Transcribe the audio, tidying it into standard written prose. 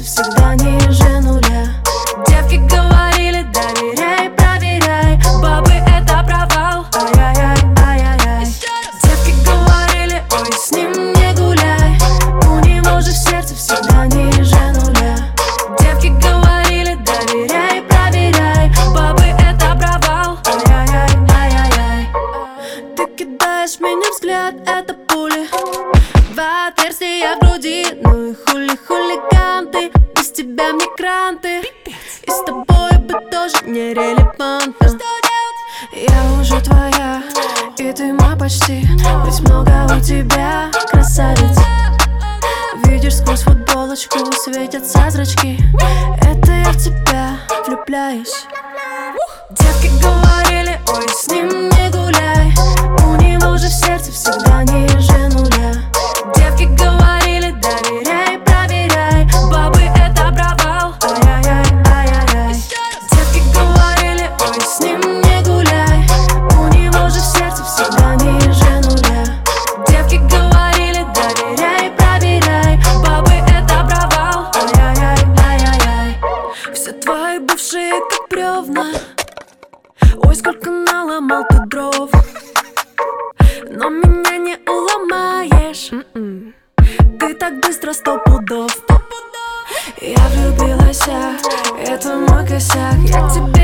всегда ниже нуля. Девки говорили: доверяй, проверяй, бабы это провал. Ай-яй-яй, ай-яй-яй. Девки говорили: ой, с ним не гуляй, у него же сердце всегда ниже нуля. Девки говорили: доверяй, проверяй, бабы это провал. Ай-яй-яй, ай-яй-яй. Ты кидаешь в меня взгляд, это пули в отверстия в груди. Ну и хулиганты, без тебя мигранты, и с тобой бы тоже нерелевантно. Я уже твоя, и ты мой почти, ведь много у тебя, красавиц. Видишь, сквозь футболочку светятся зрачки, это я в тебя влюбляюсь. Девки говорили: ой, с ним не гуляй, у него же в сердце всегда ниже нуля. Девки говорили: доверяй, проверяй, бабы это провал. Ай-яй-яй, ай-яй-яй. Девки говорили: ой, с ним не гуляй, у него же в сердце всегда ниже нуля. Девки говорили: доверяй, проверяй, бабы это провал. Ай-яй-яй, ай-яй-яй. Все твои бывшие как бревна, ой, сколько наломал ты дров, но меня не уломаешь. Ты так быстро 100 пудов. Я влюбилась, это мой косяк. Я к тебе